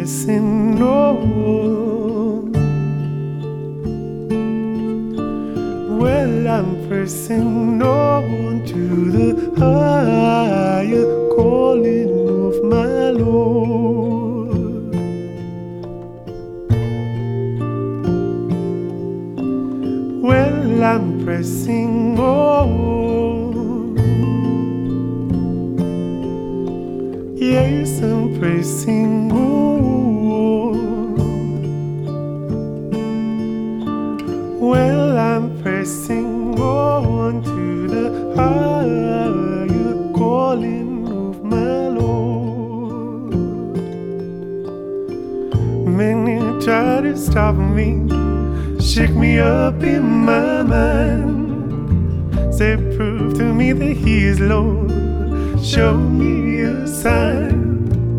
pressing on. Well, I'm pressing on to the higher calling of my Lord. Well, I'm pressing on. Yes, I'm pressing on. Well, I'm pressing on to the higher calling of my Lord. Many try to stop me, shake me up in my mind, say, prove to me that He is Lord, show me a sign.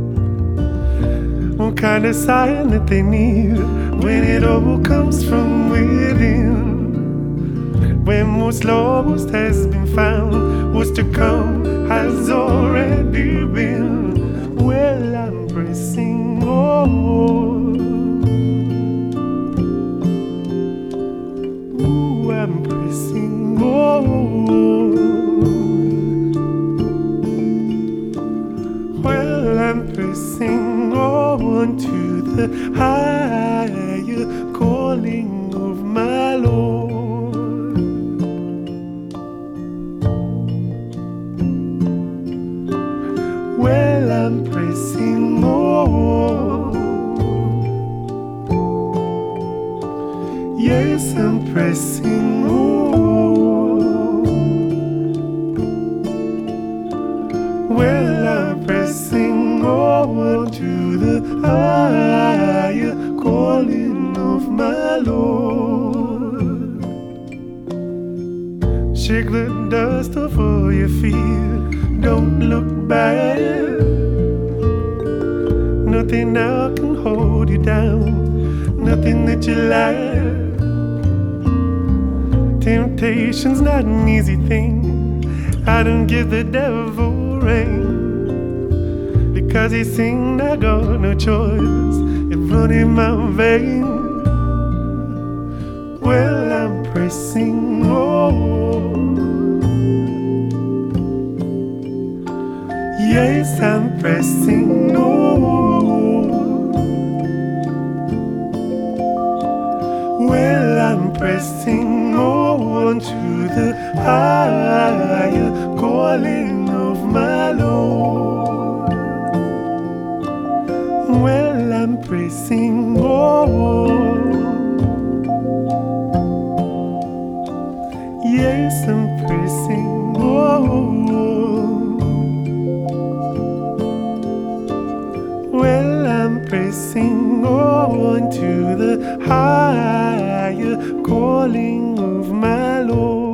What kind of sign that they need when it all comes from within? When most lost has been found, what's to come has already been. Well, I'm pressing on. Ooh, I'm pressing on. Well, I'm pressing on to the higher calling of my Lord. Well, I'm pressing on. Yes, I'm pressing on. Well, I'm pressing on to the higher calling of my Lord. Shake the dust off of your feet, don't look back. Nothing now can hold you down, nothing that you lack. Temptation's not an easy thing. I don't give the devil rain, because he sing I got no choice, it run in my vein. Well, I'm pressing on. Yes, I'm pressing on. Well, I'm pressing on to the higher calling of my Lord. Well, I'm pressing on. Yes, I'm pressing on. Well, I'm pressing on to the higher calling of my Lord.